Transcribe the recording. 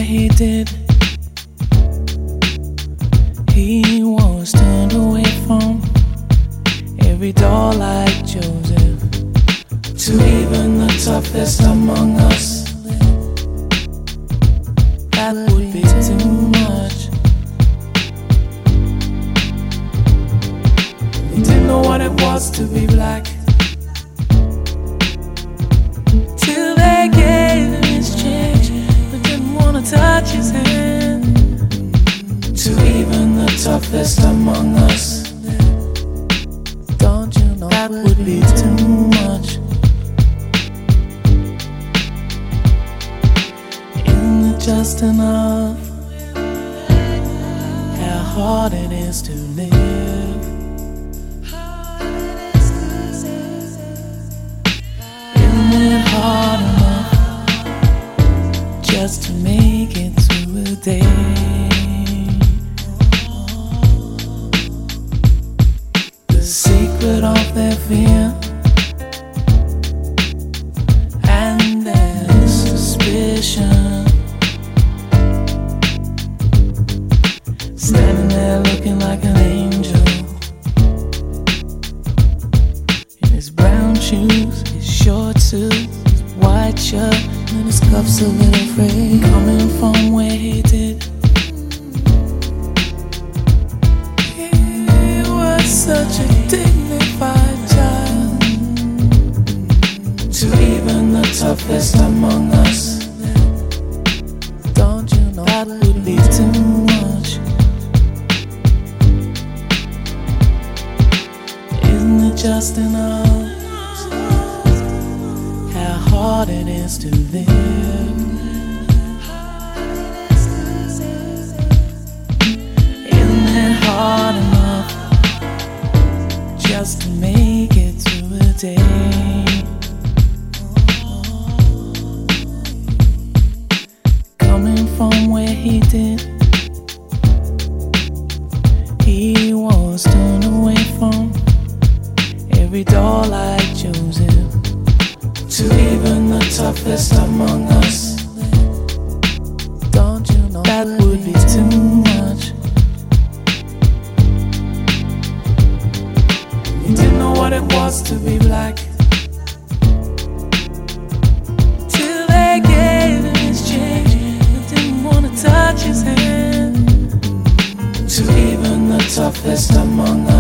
he did. He was turned away from every door like Joseph. To even the toughest among us, that would be too much. He didn't know what it was to be black, till they gave him his change, but didn't want to touch his hand. To even the toughest among us, don't you know that would be too much? Isn't it just enough how hard it is to live? Isn't it hard enough just to make it through a day? The secret of their fear and their suspicion, standing there looking like an angel, in his brown shoes, his short suit, his white shirt, and his cuffs a little frayed. Coming from where he did, he was such a dignified child. To even the toughest among us, don't you know that would be too much? Isn't it just enough how hard it is to live? Isn't it hard enough just to make it through a day? Coming from where he did, he was turned away from every door like Joseph. To even the toughest among us, don't you know that would be too much? He didn't know what it was to be black, till they gave him his change, but didn't want to touch his hand. To even the toughest among us,